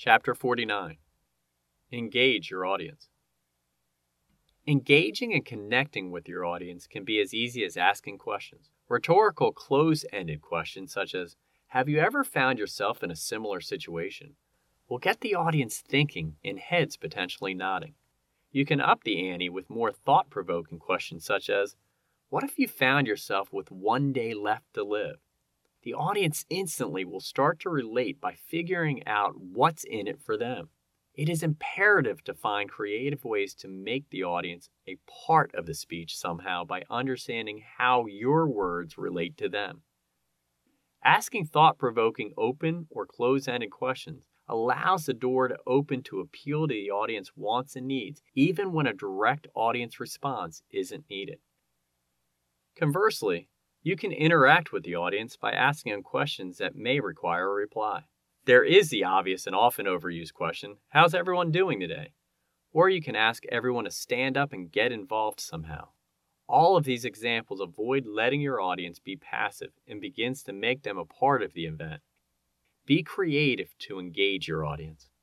Chapter 49. Engage your audience. Engaging and connecting with your audience can be as easy as asking questions. Rhetorical close-ended questions such as, "Have you ever found yourself in a similar situation?" will get the audience thinking and heads potentially nodding. You can up the ante with more thought-provoking questions such as, "What if you found yourself with one day left to live?" The audience instantly will start to relate by figuring out what's in it for them. It is imperative to find creative ways to make the audience a part of the speech somehow by understanding how your words relate to them. Asking thought-provoking open or close-ended questions allows the door to open to appeal to the audience wants and needs, even when a direct audience response isn't needed. Conversely, you can interact with the audience by asking them questions that may require a reply. There is the obvious and often overused question, "How's everyone doing today?" Or you can ask everyone to stand up and get involved somehow. All of these examples avoid letting your audience be passive and begins to make them a part of the event. Be creative to engage your audience.